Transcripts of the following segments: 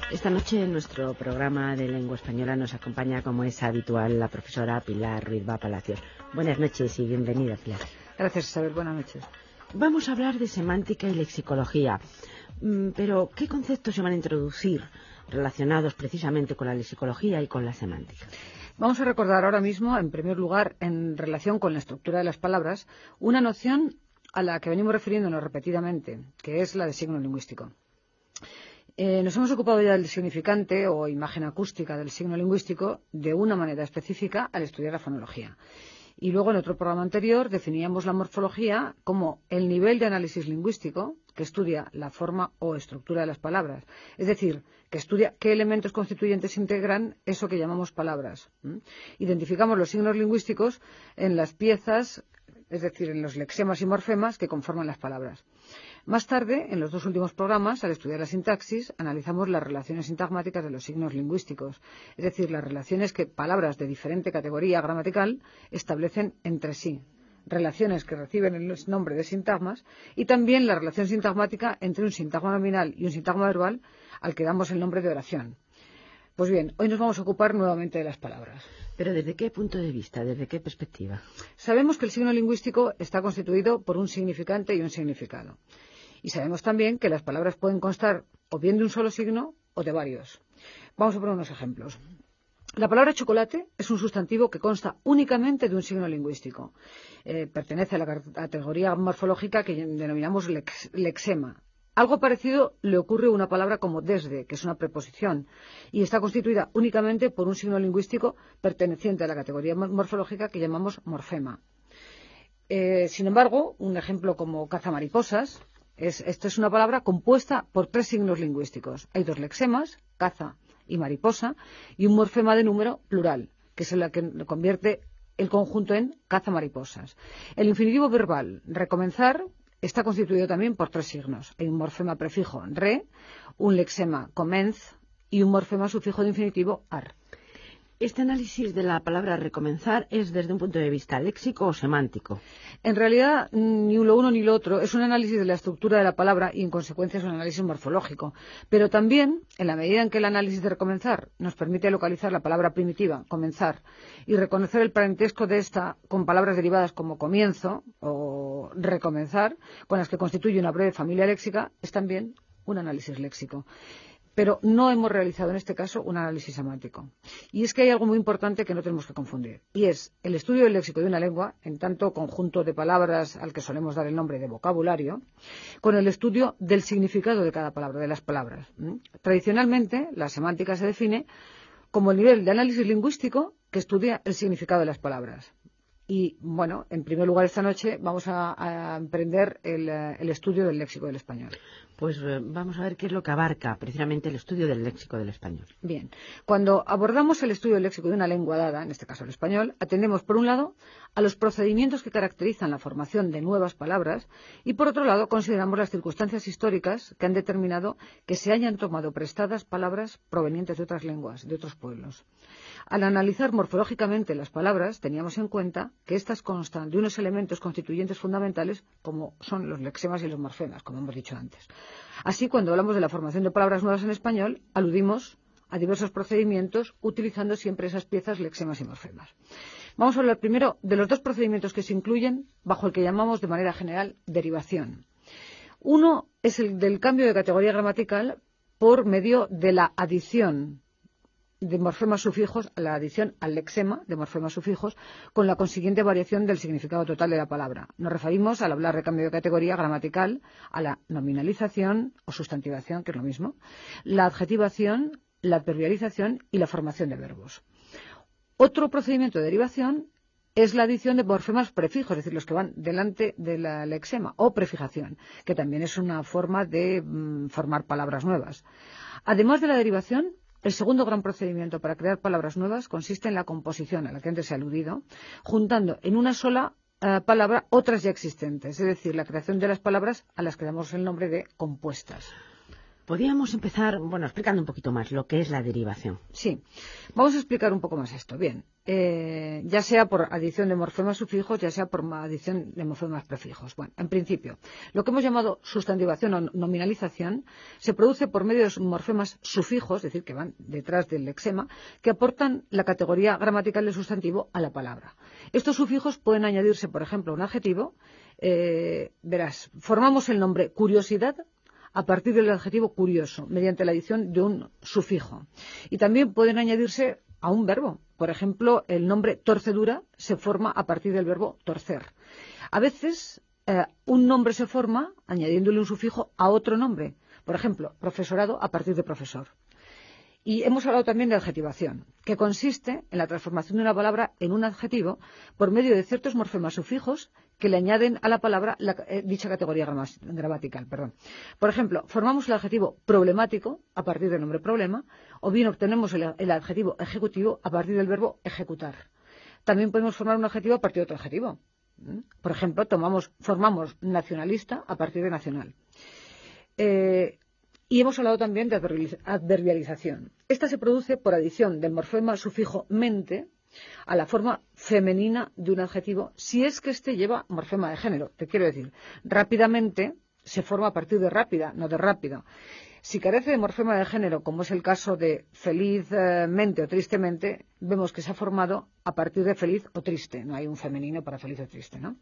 Esta noche en nuestro programa de lengua española nos acompaña, como es habitual, la profesora Pilar Ruiz-Vá Palacios. Buenas noches y bienvenida, Pilar. Gracias, Isabel. Buenas noches. Vamos a hablar de semántica y lexicología. Pero, ¿qué conceptos se van a introducir relacionados precisamente con la lexicología y con la semántica? Vamos a recordar ahora mismo, en primer lugar, en relación con la estructura de las palabras, una noción a la que venimos refiriéndonos repetidamente, que es la de signo lingüístico. Nos hemos ocupado ya del significante o imagen acústica del signo lingüístico de una manera específica al estudiar la fonología. Y luego, en otro programa anterior, definíamos la morfología como el nivel de análisis lingüístico que estudia la forma o estructura de las palabras. Es decir, que estudia qué elementos constituyentes integran eso que llamamos palabras. Identificamos los signos lingüísticos en las piezas, es decir, en los lexemas y morfemas que conforman las palabras. Más tarde, en los dos últimos programas, al estudiar la sintaxis, analizamos las relaciones sintagmáticas de los signos lingüísticos, es decir, las relaciones que palabras de diferente categoría gramatical establecen entre sí, relaciones que reciben el nombre de sintagmas, y también la relación sintagmática entre un sintagma nominal y un sintagma verbal al que damos el nombre de oración. Pues bien, hoy nos vamos a ocupar nuevamente de las palabras. ¿Pero desde qué punto de vista, desde qué perspectiva? Sabemos que el signo lingüístico está constituido por un significante y un significado. Y sabemos también que las palabras pueden constar o bien de un solo signo o de varios. Vamos a poner unos ejemplos. La palabra chocolate es un sustantivo que consta únicamente de un signo lingüístico. Pertenece a la categoría morfológica que denominamos lexema. Algo parecido le ocurre a una palabra como desde, que es una preposición, y está constituida únicamente por un signo lingüístico perteneciente a la categoría morfológica que llamamos morfema. Sin embargo, un ejemplo como cazamariposas, esta es una palabra compuesta por tres signos lingüísticos. Hay dos lexemas, caza y mariposa, y un morfema de número plural, que es el que convierte el conjunto en cazamariposas. El infinitivo verbal recomenzar está constituido también por tres signos. Hay un morfema prefijo re, un lexema comenz y un morfema sufijo de infinitivo ar. ¿Este análisis de la palabra recomenzar es desde un punto de vista léxico o semántico? En realidad, ni lo uno ni lo otro. Es un análisis de la estructura de la palabra y, en consecuencia, es un análisis morfológico. Pero también, en la medida en que el análisis de recomenzar nos permite localizar la palabra primitiva, comenzar, y reconocer el parentesco de esta con palabras derivadas como comienzo o recomenzar, con las que constituye una breve familia léxica, es también un análisis léxico. Pero no hemos realizado en este caso un análisis semántico. Y es que hay algo muy importante que no tenemos que confundir, y es el estudio del léxico de una lengua, en tanto conjunto de palabras al que solemos dar el nombre de vocabulario, con el estudio del significado de cada palabra, de las palabras. Tradicionalmente, la semántica se define como el nivel de análisis lingüístico que estudia el significado de las palabras. Y, bueno, en primer lugar, esta noche vamos a emprender el estudio del léxico del español. Pues vamos a ver qué es lo que abarca precisamente el estudio del léxico del español. Bien, cuando abordamos el estudio del léxico de una lengua dada, en este caso el español, atendemos por un lado a los procedimientos que caracterizan la formación de nuevas palabras y por otro lado consideramos las circunstancias históricas que han determinado que se hayan tomado prestadas palabras provenientes de otras lenguas, de otros pueblos. Al analizar morfológicamente las palabras, teníamos en cuenta que éstas constan de unos elementos constituyentes fundamentales como son los lexemas y los morfemas, como hemos dicho antes. Así, cuando hablamos de la formación de palabras nuevas en español, aludimos a diversos procedimientos utilizando siempre esas piezas lexemas y morfemas. Vamos a hablar primero de los dos procedimientos que se incluyen bajo el que llamamos de manera general derivación. Uno es el del cambio de categoría gramatical por medio de la adición de morfemas sufijos, la adición al lexema de morfemas sufijos, con la consiguiente variación del significado total de la palabra. Nos referimos, al hablar de cambio de categoría gramatical, a la nominalización o sustantivación, que es lo mismo, la adjetivación, la adverbialización y la formación de verbos. Otro procedimiento de derivación es la adición de morfemas prefijos, es decir, los que van delante de la lexema, o prefijación, que también es una forma de formar palabras nuevas. Además de la derivación, el segundo gran procedimiento para crear palabras nuevas consiste en la composición, a la que antes se ha aludido, juntando en una sola palabra otras ya existentes, es decir, la creación de las palabras a las que damos el nombre de compuestas. Podríamos empezar, explicando un poquito más lo que es la derivación. Sí, vamos a explicar un poco más esto. Bien, ya sea por adición de morfemas sufijos, ya sea por adición de morfemas prefijos. Bueno, en principio, lo que hemos llamado sustantivación o nominalización se produce por medio de morfemas sufijos, es decir, que van detrás del lexema, que aportan la categoría gramatical del sustantivo a la palabra. Estos sufijos pueden añadirse, por ejemplo, a un adjetivo. Verás, formamos el nombre curiosidad a partir del adjetivo curioso, mediante la adición de un sufijo. Y también pueden añadirse a un verbo. Por ejemplo, el nombre torcedura se forma a partir del verbo torcer. A veces, un nombre se forma añadiéndole un sufijo a otro nombre. Por ejemplo, profesorado a partir de profesor. Y hemos hablado también de adjetivación, que consiste en la transformación de una palabra en un adjetivo por medio de ciertos morfemas sufijos que le añaden a la palabra dicha categoría gramatical. Por ejemplo, formamos el adjetivo problemático a partir del nombre problema, o bien obtenemos el adjetivo ejecutivo a partir del verbo ejecutar. También podemos formar un adjetivo a partir de otro adjetivo. Por ejemplo, formamos nacionalista a partir de nacional. Y hemos hablado también de adverbialización. Esta se produce por adición del morfema sufijo mente a la forma femenina de un adjetivo, si es que éste lleva morfema de género. Te quiero decir, rápidamente se forma a partir de rápida, no de rápido. Si carece de morfema de género, como es el caso de felizmente o tristemente, vemos que se ha formado a partir de feliz o triste. No hay un femenino para feliz o triste, ¿no?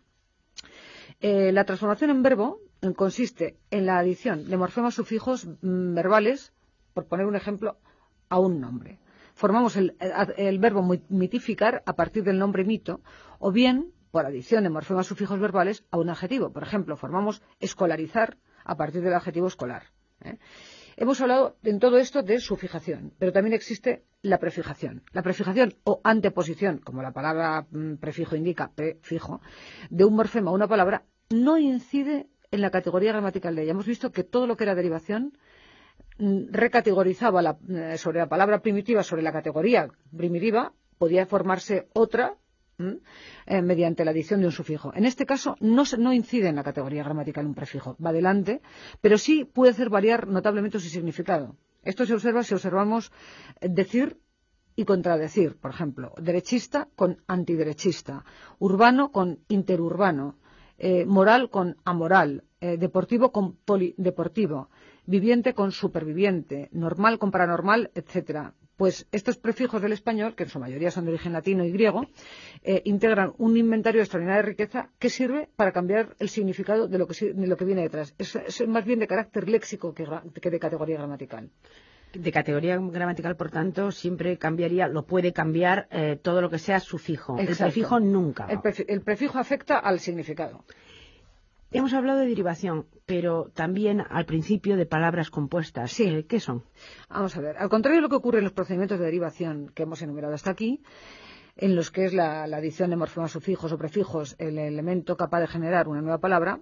La transformación en verbo consiste en la adición de morfemas sufijos verbales, por poner un ejemplo, a un nombre. Formamos el verbo mitificar a partir del nombre mito, o bien por adición de morfemas sufijos verbales a un adjetivo. Por ejemplo, formamos escolarizar a partir del adjetivo escolar. Hemos hablado en todo esto de sufijación, pero también existe la prefijación. La prefijación o anteposición, como la palabra prefijo indica, prefijo, de un morfema a una palabra, no incide en la categoría gramatical de ella. Hemos visto que todo lo que era derivación recategorizaba sobre la palabra primitiva, sobre la categoría primitiva, podía formarse otra mediante la adición de un sufijo. En este caso no incide en la categoría gramatical un prefijo, va adelante, pero sí puede hacer variar notablemente su significado. Esto se observa si observamos decir y contradecir, por ejemplo, derechista con antiderechista, urbano con interurbano, moral con amoral, deportivo con polideportivo, viviente con superviviente, normal con paranormal, etcétera. Pues estos prefijos del español, que en su mayoría son de origen latino y griego, integran un inventario de extraordinaria riqueza que sirve para cambiar el significado de lo que viene detrás. Es más bien de carácter léxico que de categoría gramatical. De categoría gramatical, por tanto, siempre cambiaría, lo puede cambiar todo lo que sea sufijo. Exacto. El prefijo nunca. El prefijo afecta al significado. Hemos hablado de derivación, pero también al principio de palabras compuestas. Sí. ¿Qué son? Vamos a ver. Al contrario de lo que ocurre en los procedimientos de derivación que hemos enumerado hasta aquí, en los que es la adición de morfemas sufijos o prefijos el elemento capaz de generar una nueva palabra,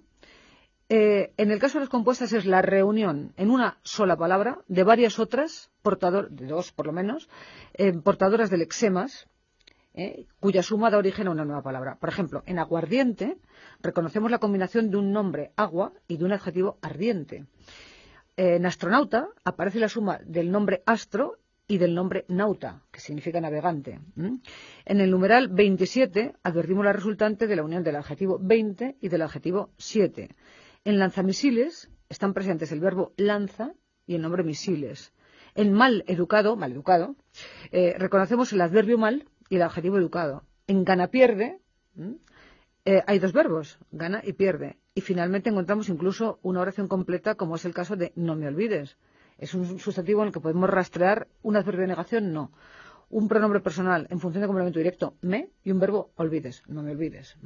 en el caso de las compuestas es la reunión en una sola palabra de varias otras, de dos por lo menos, portadoras de lexemas, cuya suma da origen a una nueva palabra. Por ejemplo, en aguardiente reconocemos la combinación de un nombre agua y de un adjetivo ardiente. En astronauta aparece la suma del nombre astro y del nombre nauta, que significa navegante. En el numeral 27 advertimos la resultante de la unión del adjetivo 20 y del adjetivo 7. En lanzamisiles están presentes el verbo lanza y el nombre misiles. En maleducado, reconocemos el adverbio mal y el adjetivo educado. En gana pierde hay dos verbos, gana y pierde. Y finalmente encontramos incluso una oración completa, como es el caso de no me olvides. Es un sustantivo en el que podemos rastrear un adverbio de negación, no. Un pronombre personal en función de complemento directo, me, y un verbo olvides, no me olvides.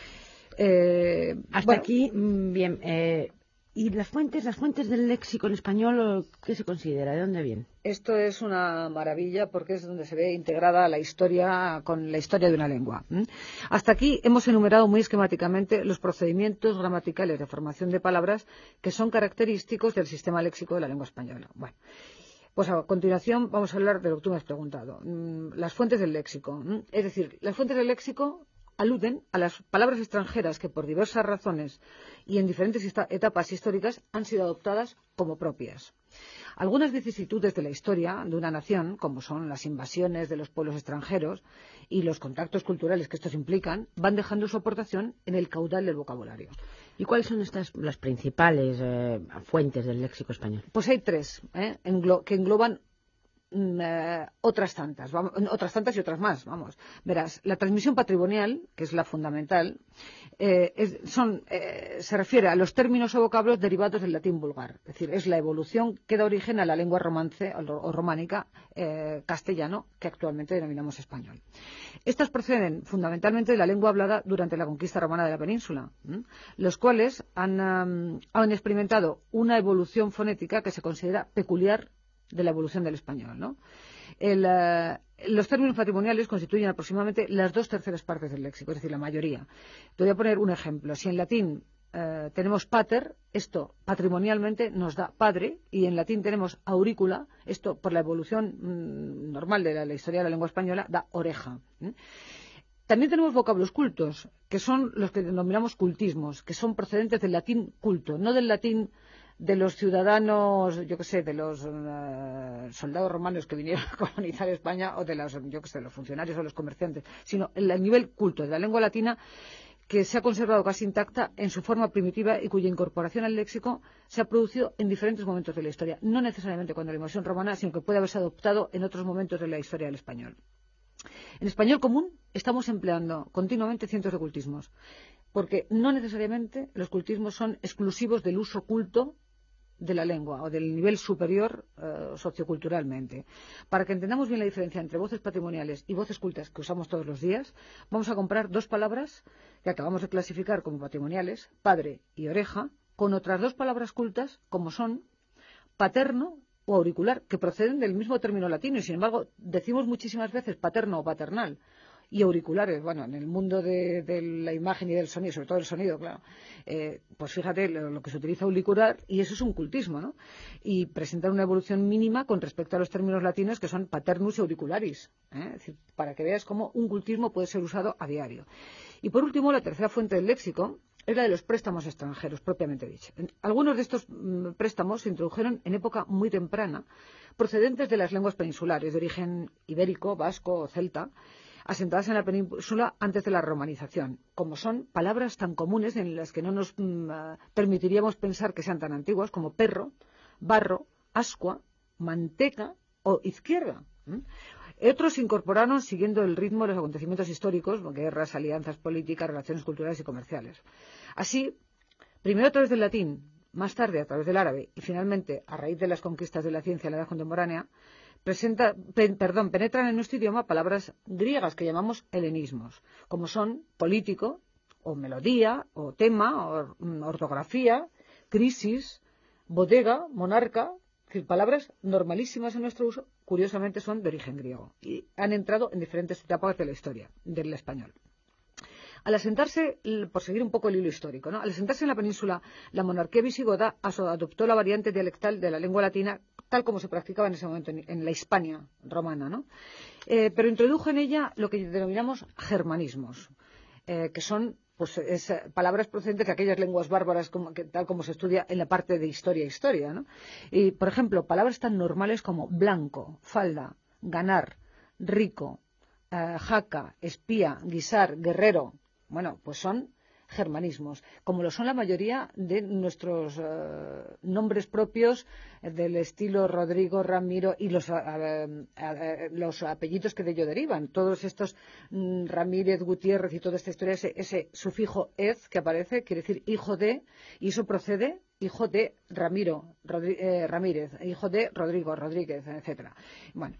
Hasta aquí, bien. ¿Y las fuentes del léxico en español, qué se considera? ¿De dónde vienen? Esto es una maravilla porque es donde se ve integrada la historia con la historia de una lengua. Hasta aquí hemos enumerado muy esquemáticamente los procedimientos gramaticales de formación de palabras que son característicos del sistema léxico de la lengua española. Bueno, pues a continuación vamos a hablar de lo que tú me has preguntado, las fuentes del léxico. Es decir, las fuentes del léxico aluden a las palabras extranjeras que por diversas razones y en diferentes etapas históricas han sido adoptadas como propias. Algunas vicisitudes de la historia de una nación, como son las invasiones de los pueblos extranjeros y los contactos culturales que estos implican, van dejando su aportación en el caudal del vocabulario. ¿Y cuáles son las principales fuentes del léxico español? Pues hay tres que engloban otras tantas y otras más, vamos. Verás, la transmisión patrimonial, que es la fundamental, se refiere a los términos o vocablos derivados del latín vulgar. Es decir, es la evolución que da origen a la lengua romance o románica castellano, que actualmente denominamos español. Estas proceden fundamentalmente de la lengua hablada durante la conquista romana de la península, los cuales han experimentado una evolución fonética que se considera peculiar de la evolución del español, ¿no? Los términos patrimoniales constituyen aproximadamente las 2/3 partes del léxico, es decir, la mayoría. Te voy a poner un ejemplo. Si en latín tenemos pater, esto patrimonialmente nos da padre, y en latín tenemos aurícula, esto por la evolución normal de la historia de la lengua española da oreja. También tenemos vocablos cultos, que son los que denominamos cultismos, que son procedentes del latín culto, no del latín de los ciudadanos, yo qué sé, de los soldados romanos que vinieron a colonizar España, o de los, yo qué sé, los funcionarios o los comerciantes, sino el nivel culto de la lengua latina, que se ha conservado casi intacta en su forma primitiva y cuya incorporación al léxico se ha producido en diferentes momentos de la historia, no necesariamente cuando la invasión romana, sino que puede haberse adoptado en otros momentos de la historia del español. En español común estamos empleando continuamente cientos de cultismos, porque no necesariamente los cultismos son exclusivos del uso culto de la lengua o del nivel superior socioculturalmente. Para que entendamos bien la diferencia entre voces patrimoniales y voces cultas que usamos todos los días, vamos a comparar dos palabras que acabamos de clasificar como patrimoniales, padre y oreja, con otras dos palabras cultas como son paterno o auricular, que proceden del mismo término latino, y sin embargo decimos muchísimas veces paterno o paternal. Y auriculares, bueno, en el mundo de la imagen y del sonido, sobre todo el sonido, claro, pues fíjate lo que se utiliza auricular, y eso es un cultismo, ¿no? Y presentar una evolución mínima con respecto a los términos latinos que son paternus y auricularis, Es decir, para que veas cómo un cultismo puede ser usado a diario. Y por último, la tercera fuente del léxico es la de los préstamos extranjeros, propiamente dicho. Algunos de estos préstamos se introdujeron en época muy temprana, procedentes de las lenguas peninsulares, de origen ibérico, vasco o celta, asentadas en la península antes de la romanización, como son palabras tan comunes en las que no nos permitiríamos pensar que sean tan antiguas como perro, barro, ascua, manteca o izquierda. Otros se incorporaron siguiendo el ritmo de los acontecimientos históricos, guerras, alianzas políticas, relaciones culturales y comerciales. Así, primero a través del latín, más tarde a través del árabe y finalmente a raíz de las conquistas de la ciencia en la edad contemporánea, penetran en nuestro idioma palabras griegas que llamamos helenismos, como son político, o melodía, o tema, o ortografía, crisis, bodega, monarca, que palabras normalísimas en nuestro uso, curiosamente son de origen griego y han entrado en diferentes etapas de la historia del español. Al asentarse, por seguir un poco el hilo histórico, ¿no? Al asentarse en la península, la monarquía visigoda adoptó la variante dialectal de la lengua latina tal como se practicaba en ese momento en la Hispania romana, ¿no? Pero introdujo en ella lo que denominamos germanismos, que son palabras procedentes de aquellas lenguas bárbaras tal como se estudia en la parte de historia, ¿no? Y, por ejemplo, palabras tan normales como blanco, falda, ganar, rico, jaca, espía, guisar, guerrero. Bueno, pues son germanismos, como lo son la mayoría de nuestros nombres propios del estilo Rodrigo, Ramiro y los apellidos que de ello derivan. Todos estos Ramírez, Gutiérrez y toda esta historia, ese sufijo "ez" que aparece, quiere decir hijo de, y eso procede hijo de Ramiro, Ramírez, hijo de Rodrigo, Rodríguez, etcétera. Bueno,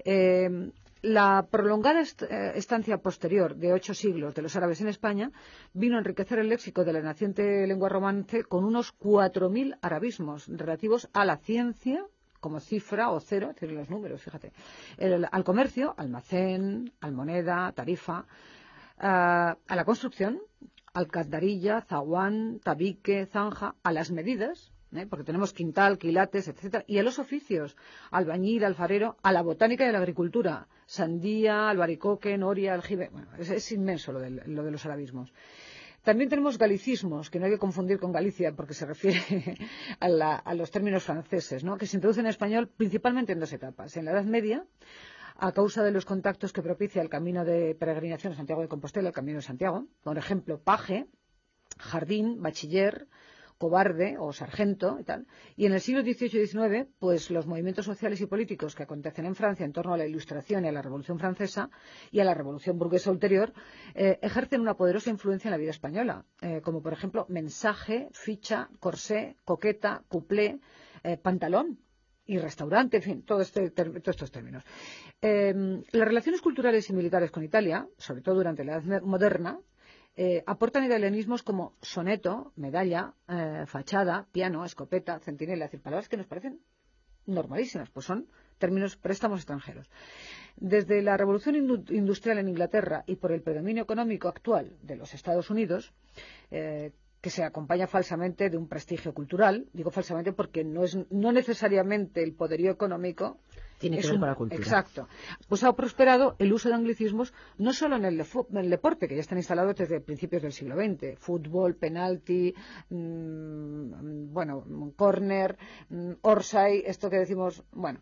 la prolongada estancia posterior de 8 siglos de los árabes en España vino a enriquecer el léxico de la naciente lengua romance con unos 4.000 arabismos relativos a la ciencia, como cifra o cero, es decir, los números, fíjate, al comercio, almacén, almoneda, tarifa, a la construcción, alcantarilla, zaguán, tabique, zanja, a las medidas, porque tenemos quintal, quilates, etcétera, y a los oficios, albañil, alfarero, a la botánica y a la agricultura, sandía, albaricoque, noria, aljibe, bueno, es inmenso lo de los arabismos. También tenemos galicismos, que no hay que confundir con Galicia, porque se refiere a los términos franceses, ¿no?, que se introducen en español principalmente en dos etapas. En la Edad Media, a causa de los contactos que propicia el camino de peregrinación a Santiago de Compostela, el Camino de Santiago, por ejemplo, paje, jardín, bachiller, cobarde o sargento y tal. Y en el siglo XVIII y XIX, pues los movimientos sociales y políticos que acontecen en Francia en torno a la Ilustración y a la Revolución Francesa y a la Revolución burguesa ulterior ejercen una poderosa influencia en la vida española, como por ejemplo mensaje, ficha, corsé, coqueta, cuplé, pantalón y restaurante, en fin, todos estos términos. Las relaciones culturales y militares con Italia, sobre todo durante la Edad Moderna, aportan italianismos como soneto, medalla, fachada, piano, escopeta, centinela, es decir, palabras que nos parecen normalísimas, pues son términos préstamos extranjeros. Desde la revolución industrial en Inglaterra y por el predominio económico actual de los Estados Unidos, que se acompaña falsamente de un prestigio cultural, digo falsamente porque no necesariamente el poderío económico tiene que ver con la cultura. Exacto. Pues ha prosperado el uso de anglicismos no solo en el deporte, que ya están instalados desde principios del siglo XX, fútbol, penalti, córner, orsay, esto que decimos,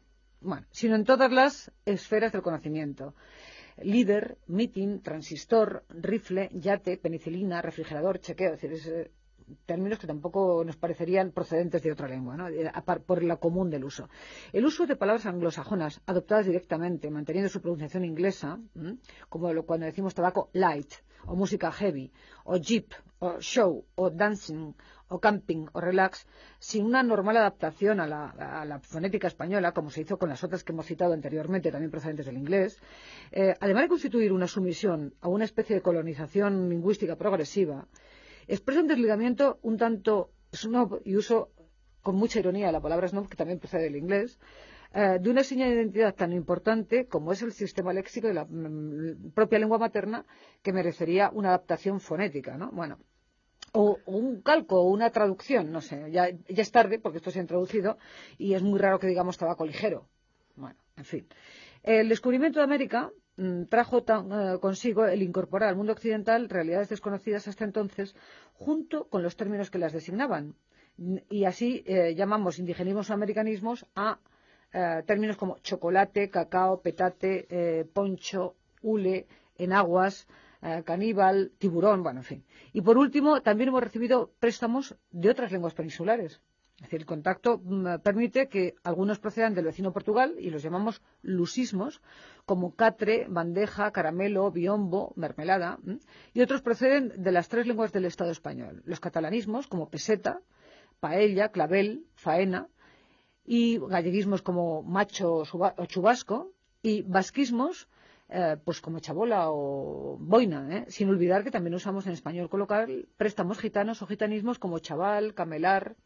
sino en todas las esferas del conocimiento. Líder, meeting, transistor, rifle, yate, penicilina, refrigerador, chequeo, es decir, términos que tampoco nos parecerían procedentes de otra lengua, ¿no?, por la común del uso. El uso de palabras anglosajonas adoptadas directamente, manteniendo su pronunciación inglesa, como cuando decimos tabaco light, o música heavy, o jeep, o show, o dancing, o camping, o relax, sin una normal adaptación a la fonética española, como se hizo con las otras que hemos citado anteriormente, también procedentes del inglés, además de constituir una sumisión a una especie de colonización lingüística progresiva, expresa un desligamiento un tanto snob, y uso con mucha ironía la palabra snob, que también procede del inglés, de una señal de identidad tan importante como es el sistema léxico de la propia lengua materna, que merecería una adaptación fonética, ¿no? Bueno, o un calco, o una traducción, no sé, ya es tarde porque esto se ha introducido y es muy raro que digamos tabaco ligero. Bueno, en fin. El descubrimiento de América trajo consigo el incorporar al mundo occidental realidades desconocidas hasta entonces, junto con los términos que las designaban. Y así llamamos indigenismos o americanismos a términos como chocolate, cacao, petate, poncho, hule, enaguas, caníbal, tiburón, en fin. Y por último, también hemos recibido préstamos de otras lenguas peninsulares. Es decir, el contacto permite que algunos procedan del vecino Portugal y los llamamos lusismos, como catre, bandeja, caramelo, biombo, mermelada, y otros proceden de las tres lenguas del Estado español. Los catalanismos, como peseta, paella, clavel, faena, y galleguismos como macho o chubasco, y vasquismos, pues como chabola o boina, sin olvidar que también usamos en español coloquial préstamos gitanos o gitanismos como chaval, camelar,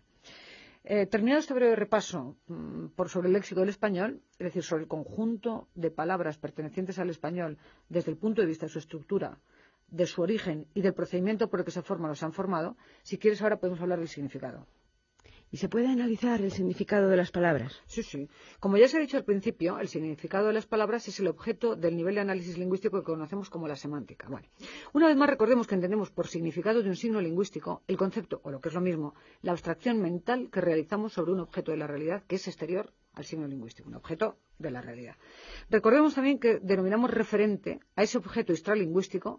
terminado este breve repaso sobre el léxico del español, es decir, sobre el conjunto de palabras pertenecientes al español desde el punto de vista de su estructura, de su origen y del procedimiento por el que se forman o se han formado, si quieres ahora podemos hablar del significado. ¿Y se puede analizar el significado de las palabras? Sí, sí. Como ya se ha dicho al principio, el significado de las palabras es el objeto del nivel de análisis lingüístico que conocemos como la semántica. Bueno, una vez más recordemos que entendemos por significado de un signo lingüístico el concepto, o lo que es lo mismo, la abstracción mental que realizamos sobre un objeto de la realidad que es exterior al signo lingüístico, un objeto de la realidad. Recordemos también que denominamos referente a ese objeto extralingüístico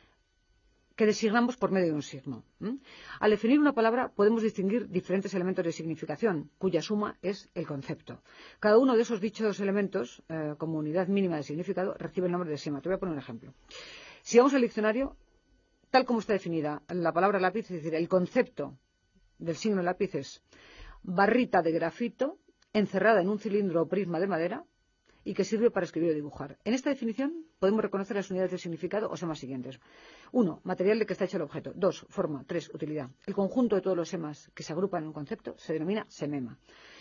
que designamos por medio de un signo. Al definir una palabra podemos distinguir diferentes elementos de significación, cuya suma es el concepto. Cada uno de esos dichos elementos, como unidad mínima de significado, recibe el nombre de sema. Te voy a poner un ejemplo. Si vamos al diccionario, tal como está definida la palabra lápiz, es decir, el concepto del signo lápiz es barrita de grafito encerrada en un cilindro o prisma de madera y que sirve para escribir o dibujar. En esta definición podemos reconocer las unidades de significado o semas siguientes. 1. Material de que está hecho el objeto. 2. Forma. 3. Utilidad. El conjunto de todos los semas que se agrupan en un concepto se denomina semema.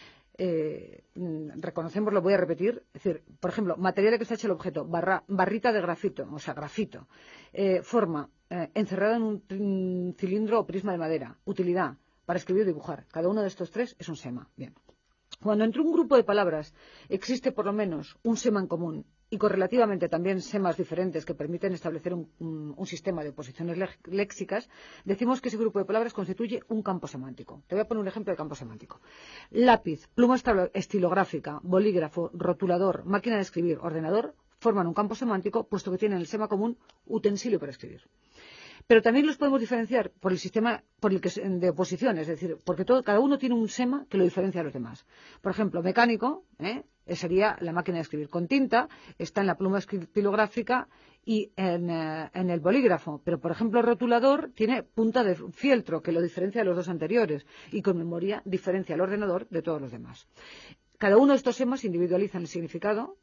Reconocemos, lo voy a repetir, es decir, por ejemplo, material de que está hecho el objeto, barrita de grafito, o sea, grafito. Forma, encerrada en un cilindro o prisma de madera. Utilidad, para escribir o dibujar. Cada uno de estos tres es un sema. Bien. Cuando entre un grupo de palabras existe por lo menos un sema en común y correlativamente también semas diferentes que permiten establecer un sistema de oposiciones léxicas, decimos que ese grupo de palabras constituye un campo semántico. Te voy a poner un ejemplo de campo semántico. Lápiz, pluma estilográfica, bolígrafo, rotulador, máquina de escribir, ordenador, forman un campo semántico puesto que tienen el sema común utensilio para escribir. Pero también los podemos diferenciar por el sistema de oposición, es decir, porque cada uno tiene un sema que lo diferencia a los demás. Por ejemplo, mecánico sería la máquina de escribir. Con tinta está en la pluma estilográfica y en el bolígrafo. Pero, por ejemplo, el rotulador tiene punta de fieltro, que lo diferencia de los dos anteriores. Y con memoria diferencia al ordenador de todos los demás. Cada uno de estos semas individualizan el significado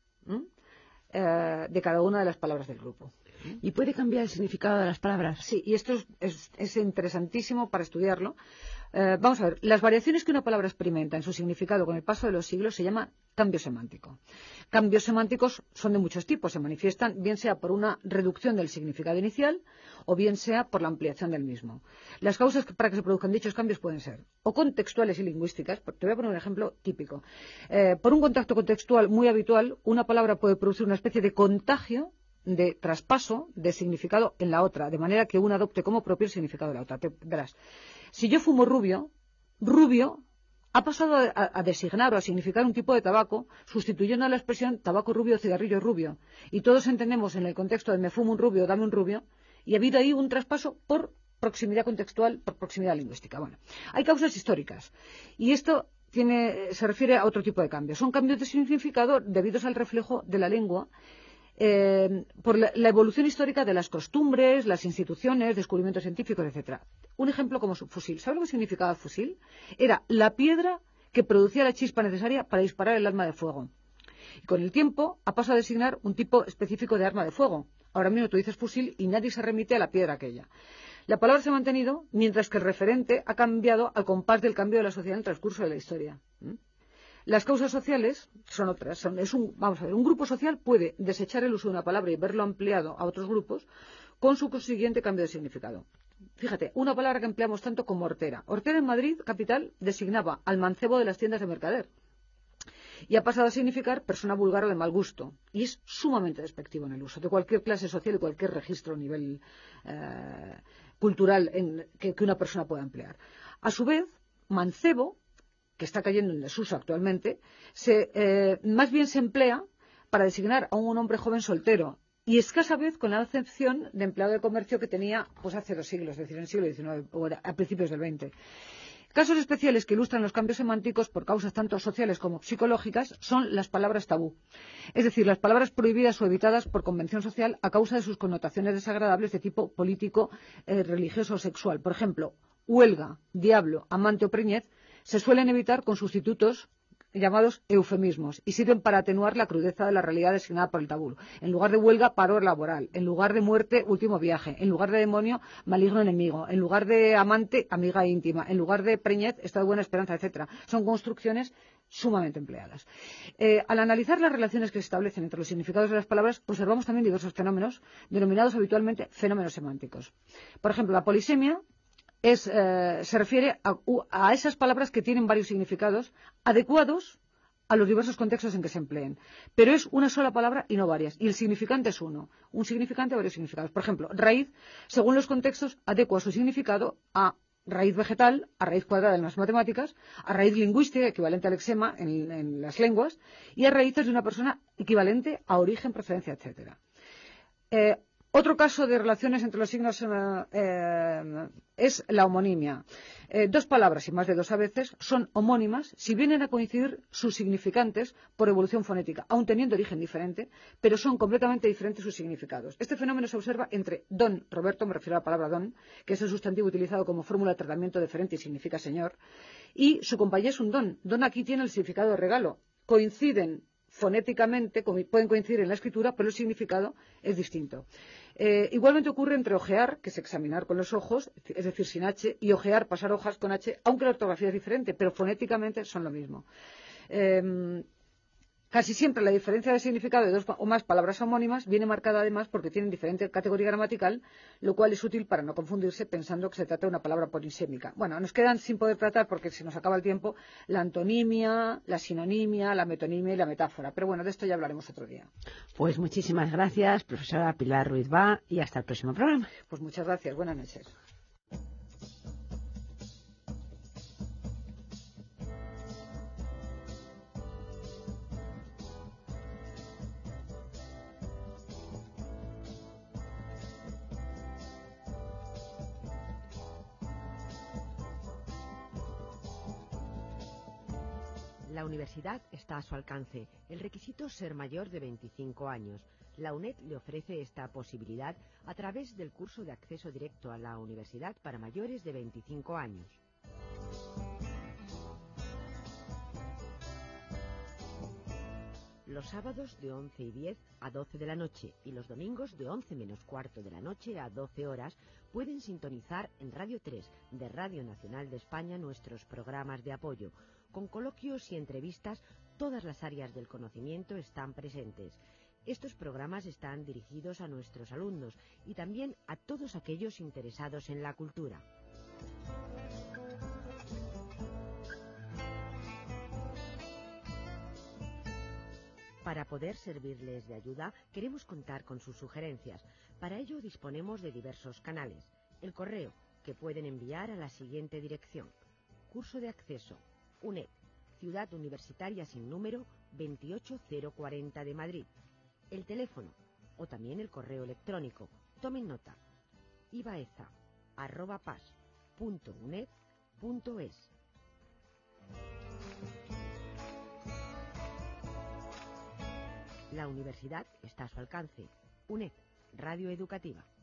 de cada una de las palabras del grupo. ¿Y puede cambiar el significado de las palabras? Sí, y esto es interesantísimo para estudiarlo. Vamos a ver, las variaciones que una palabra experimenta en su significado con el paso de los siglos se llama cambio semántico. Cambios semánticos son de muchos tipos, se manifiestan bien sea por una reducción del significado inicial o bien sea por la ampliación del mismo. Las causas para que se produzcan dichos cambios pueden ser o contextuales y lingüísticas. Te voy a poner un ejemplo típico. Por un contacto contextual muy habitual, una palabra puede producir una especie de contagio de traspaso de significado en la otra, de manera que una adopte como propio el significado de la otra. Verás, si yo fumo rubio, rubio ha pasado a designar o a significar un tipo de tabaco, sustituyendo la expresión tabaco rubio o cigarrillo rubio. Y todos entendemos en el contexto de me fumo un rubio, dame un rubio, y ha habido ahí un traspaso por proximidad contextual, por proximidad lingüística. Bueno, hay causas históricas, y esto se refiere a otro tipo de cambios. Son cambios de significado debidos al reflejo de la lengua, por la evolución histórica de las costumbres, las instituciones, descubrimientos científicos, etc. Un ejemplo como fusil. ¿Sabe lo que significaba fusil? Era la piedra que producía la chispa necesaria para disparar el arma de fuego. Y con el tiempo ha pasado a designar un tipo específico de arma de fuego. Ahora mismo tú dices fusil y nadie se remite a la piedra aquella. La palabra se ha mantenido mientras que el referente ha cambiado al compás del cambio de la sociedad en el transcurso de la historia. Las causas sociales son otras. Vamos a ver, un grupo social puede desechar el uso de una palabra y verlo ampliado a otros grupos con su consiguiente cambio de significado. Fíjate, una palabra que empleamos tanto como hortera. Hortera en Madrid, capital, designaba al mancebo de las tiendas de mercader. Y ha pasado a significar persona vulgar o de mal gusto. Y es sumamente despectivo en el uso de cualquier clase social y cualquier registro a nivel cultural que una persona pueda emplear. A su vez, mancebo, que está cayendo en desuso actualmente, más bien se emplea para designar a un hombre joven soltero y escasa vez con la acepción de empleado de comercio que tenía pues hace 2 siglos, es decir, en el siglo XIX o a principios del XX. Casos especiales que ilustran los cambios semánticos por causas tanto sociales como psicológicas son las palabras tabú, es decir, las palabras prohibidas o evitadas por convención social a causa de sus connotaciones desagradables de tipo político, religioso o sexual. Por ejemplo, huelga, diablo, amante o preñez se suelen evitar con sustitutos llamados eufemismos y sirven para atenuar la crudeza de la realidad designada por el tabú. En lugar de huelga, paro laboral. En lugar de muerte, último viaje. En lugar de demonio, maligno enemigo. En lugar de amante, amiga íntima. En lugar de preñez, estado de buena esperanza, etc. Son construcciones sumamente empleadas. Al analizar las relaciones que se establecen entre los significados de las palabras, observamos también diversos fenómenos denominados habitualmente fenómenos semánticos. Por ejemplo, la polisemia se refiere a esas palabras que tienen varios significados adecuados a los diversos contextos en que se empleen. Pero es una sola palabra y no varias. Y el significante es uno. Un significante, varios significados. Por ejemplo, raíz, según los contextos, adecua su significado a raíz vegetal, a raíz cuadrada en las matemáticas, a raíz lingüística, equivalente al lexema en las lenguas, y a raíces de una persona equivalente a origen, procedencia, etc. Otro caso de relaciones entre los signos es la homonimia. 2 palabras y más de 2 a veces son homónimas si vienen a coincidir sus significantes por evolución fonética, aun teniendo origen diferente, pero son completamente diferentes sus significados. Este fenómeno se observa entre don, Roberto, me refiero a la palabra don, que es el sustantivo utilizado como fórmula de tratamiento deferente y significa señor, y su compañía es un don. Don aquí tiene el significado de regalo. Coinciden fonéticamente, pueden coincidir en la escritura, pero el significado es distinto. Igualmente ocurre entre ojear, que es examinar con los ojos, es decir, sin H, y ojear, pasar hojas con H, aunque la ortografía es diferente, pero fonéticamente son lo mismo. Casi siempre la diferencia de significado de dos o más palabras homónimas viene marcada además porque tienen diferente categoría gramatical, lo cual es útil para no confundirse pensando que se trata de una palabra polisémica. Bueno, nos quedan sin poder tratar, porque se nos acaba el tiempo, la antonimia, la sinonimia, la metonimia y la metáfora. Pero bueno, de esto ya hablaremos otro día. Pues muchísimas gracias, profesora Pilar Ruiz Bá, y hasta el próximo programa. Pues muchas gracias. Buenas noches. La universidad está a su alcance. El requisito es ser mayor de 25 años. La UNED le ofrece esta posibilidad a través del curso de acceso directo a la universidad para mayores de 25 años. Los sábados de 11:10 a 12 de la noche y los domingos de 11 menos cuarto de la noche a 12 horas pueden sintonizar en Radio 3 de Radio Nacional de España nuestros programas de apoyo. Con coloquios y entrevistas, todas las áreas del conocimiento están presentes. Estos programas están dirigidos a nuestros alumnos y también a todos aquellos interesados en la cultura. Para poder servirles de ayuda, queremos contar con sus sugerencias. Para ello disponemos de diversos canales. El correo, que pueden enviar a la siguiente dirección: Curso de Acceso, UNED, Ciudad Universitaria sin número 28040 de Madrid. El teléfono, o también el correo electrónico. Tomen nota: ibaeza@pas.uned.es. La universidad está a su alcance. UNED, Radio Educativa.